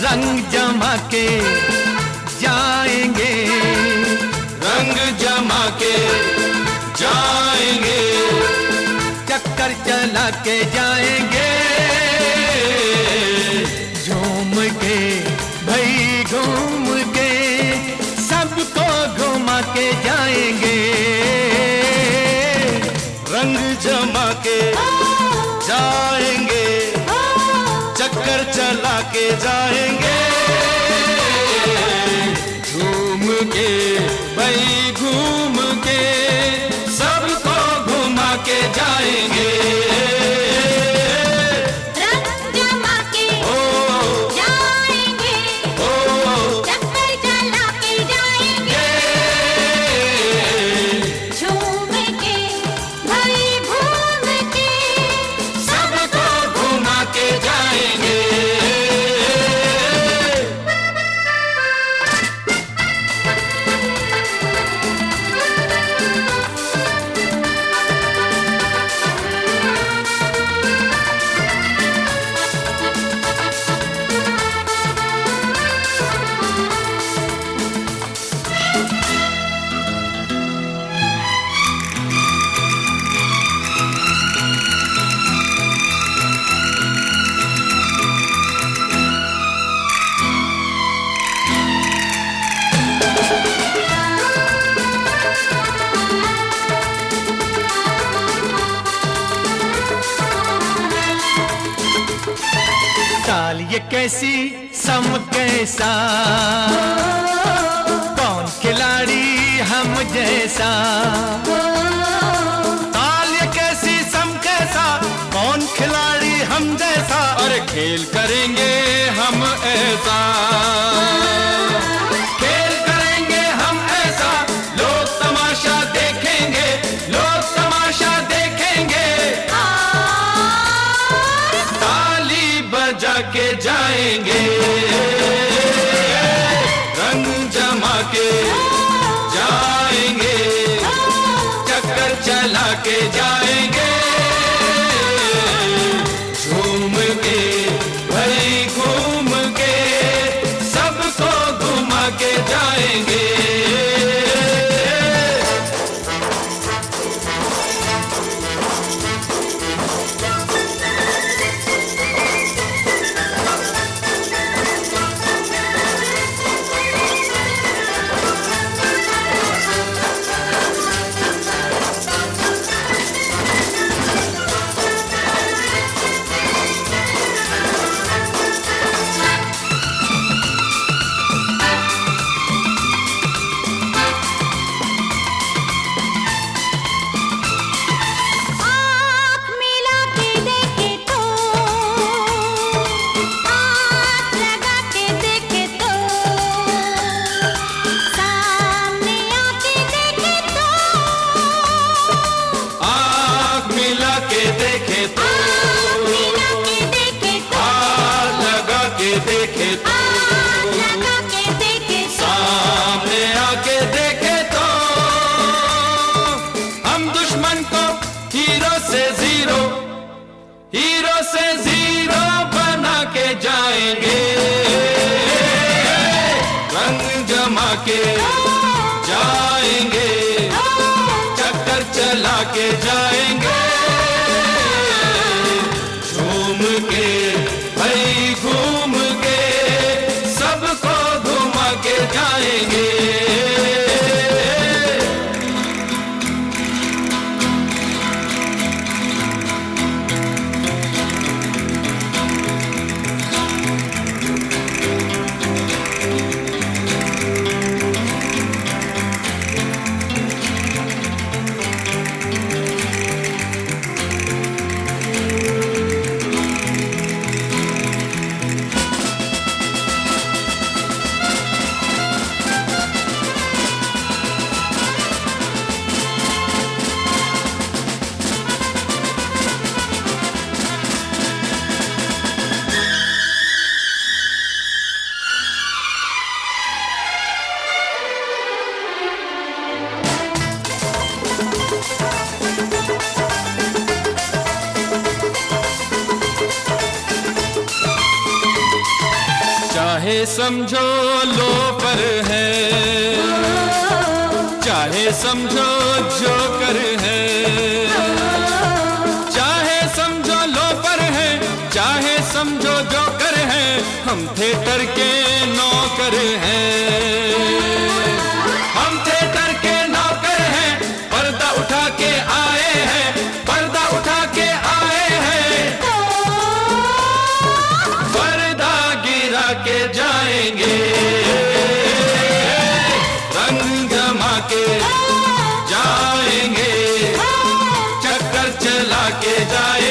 रंग जमा के जाएंगे, रंग जमा के जाएंगे, चक्कर चला के जाएंगे, झूम के भाई घूम के सबको घुमा के जाएंगे, रंग जमा के जाएंगे, चक्कर चला के जाएंगे, झूम के भाई घूम के सबको घुमा के जाएंगे, रंग जमा के जाएंगे, चक्कर चला के जाएंगे, झूम के भाई घूम के सबको घुमा के जाएंगे। साल ये कैसी सम कैसा, कौन खिलाड़ी हम जैसा, साल ये कैसी सम कैसा, कौन खिलाड़ी हम जैसा, अरे खेल करेंगे हम ऐसा, खेल करेंगे हम ऐसा, लोग तमाशा देखेंगे, लोग तमाशा देखेंगे, ताली बजा के जाएंगे, रंग जमा के जाएंगे, चक्कर चला के जाएंगे, झूम के भाई घूम के सबको घुमा के जाएंगे। आँख मिला के देखे तो, हाथ लगा के देखे तो, सामने आके देखे तो, आँख मिला के देखे तो, मिला के देखे तो, हाथ लगा के देखे तो, हाथ लगा के देखे तो, सामने आके देखे तो, हम दुश्मन को हीरो से जीरो बना के जाएंगे, रंग जमा के जाएंगे, चक्कर चला के जाएंगे, झूम के भाई घूम के सबको घुमा के जाएंगे। चाहे समझो लोफर है, चाहे समझो जोकर है, चाहे समझो लोफर है, चाहे समझो जोकर है, हम थिएटर के नौकर हैं, हम थिएटर के नौकर हैं, पर्दा उठा के आए हैं, पर्दा उठा के आए हैं, पर्दा गिरा के जाएंगे, रंग जमा के जाएंगे, चक्कर चला के जाएंगे।